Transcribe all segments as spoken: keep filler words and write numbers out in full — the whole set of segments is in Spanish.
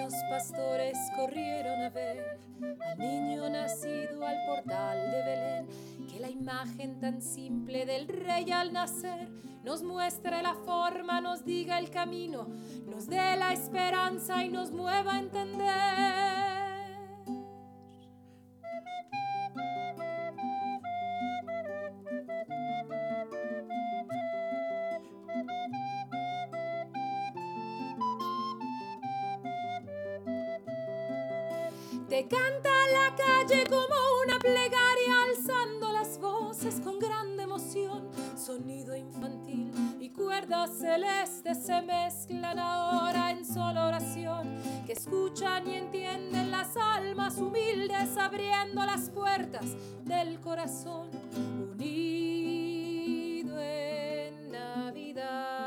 niños pastores corrieron a ver al niño nacido al portal de Belén, que la imagen tan simple del rey al nacer nos muestre la forma, nos diga el camino, nos dé la esperanza y nos mueva a entender. Te canta la calle como una plegaria, alzando las voces con grande emoción. Sonido infantil y cuerdas celestes se mezclan ahora en sola oración, que escuchan y entienden las almas humildes, abriendo las puertas del corazón, unido en Navidad.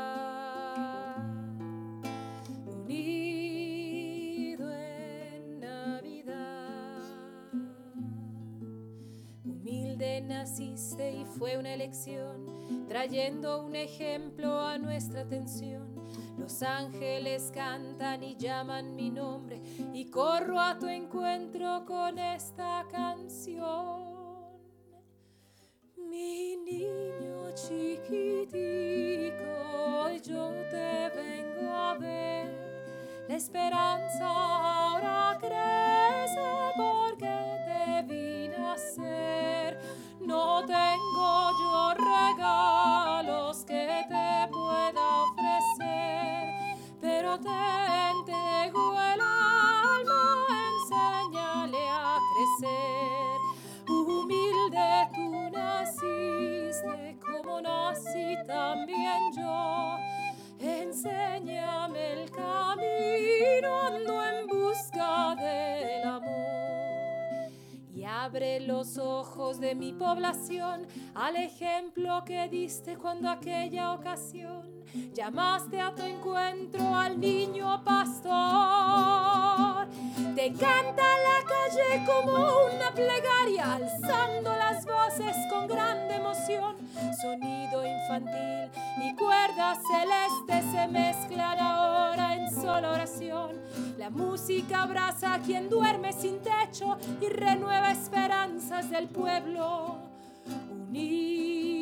Naciste y fue una elección, trayendo un ejemplo a nuestra atención. Los ángeles cantan y llaman mi nombre, y corro a tu encuentro con esta canción. Mi niño chiquitico, yo te vengo a ver. La esperanza ahora crece porque te vi nacer. No tengo yo regalos que te pueda ofrecer, pero te entrego el alma, enséñale a crecer. Humilde tú naciste, como nací también yo. Enséñame el camino, ando en busca del amor. Y abre los ojos de mi población al ejemplo que diste cuando aquella ocasión llamaste a tu encuentro al niño pastor. Te canta la calle como una plegaria, alzando las voces con grande emoción. Sonido infantil y cuerdas celestes se mezclan ahora en sola oración. La música abraza a quien duerme sin techo y renueva esperanzas del pueblo unido.